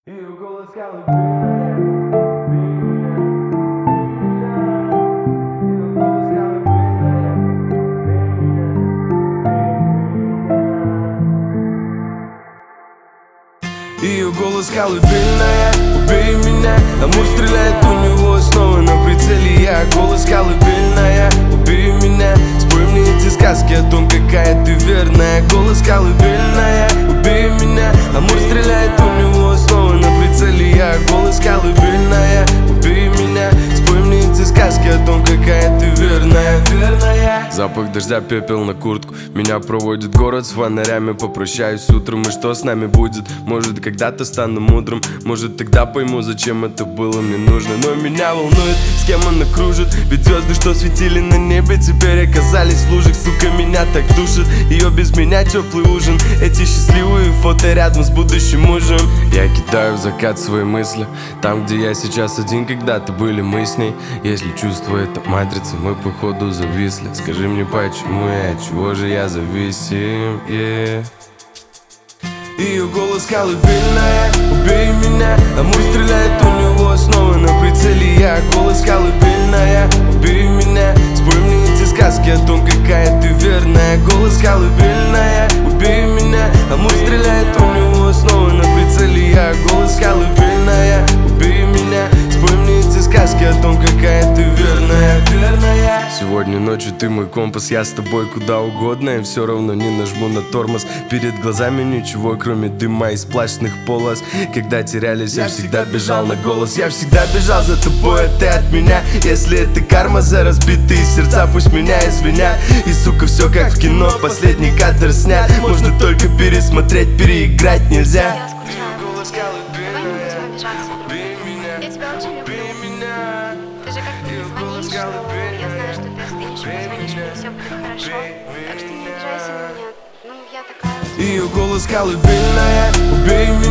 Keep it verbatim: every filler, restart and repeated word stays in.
Ее голос колыбельная, ее голос колыбельная, ее голос колыбельная, убей меня. Амур стреляет, у него снова на прицеле я. Голос колыбельная, убей меня. Спой мне эти сказки о том, какая ты верная. Голос колыбельная, убей меня. Амур стреляет, у него снова на прицеле я. Голос колыбельная, убей меня. Спой мне эти сказки о том, какая ты верная, верная. Запах дождя, пепел на куртку. Меня проводит город с фонарями. Попрощаюсь утром, и что с нами будет? Может, когда-то стану мудрым. Может, тогда пойму, зачем это было мне нужно. Но меня волнует, с кем она кружит. Ведь звезды, что светили на небе, теперь оказались в лужах. Сука, меня так душит. Ее без меня теплый ужин. Эти счастливые фото рядом с будущим мужем. Я кидаю в закат свои мысли. Там, где я сейчас один, когда-то были мы с ней. Если чувство это матрица, мы походу зависли. Скажи мне, почему я, от чего же я зависим, yeah. Ее голос колыбельная, убей меня. Амур стреляет, у него снова на прицеле я. Голос колыбельная, убей меня. Спой мне эти сказки о том, какая ты верная. Голос колыбельная, убей меня. Амур стреляет, у него снова на прицеле я. Голос колыбельная, убей меня. Спой мне эти сказки о том, какая ты верная, верная. Сегодня ночью ты мой компас, я с тобой куда угодно. Я все равно не нажму на тормоз. Перед глазами ничего, кроме дыма и сплошных полос. Когда терялись, я всегда бежал на голос. Я всегда бежал за тобой, а ты от меня. Если это карма за разбитые сердца, пусть меня извинят. И сука, все как в кино, последний кадр снят. Можно только пересмотреть, переиграть нельзя. Я скучала. Давай не будем обижаться. Я тебя очень люблю. Ты же как-то не звонишь, но я знаю, что ты остынешь, позвонишь, мне все будет хорошо. Так что не обижайся на меня. Ну, я такая. Ее голос колыбельная, убей меня.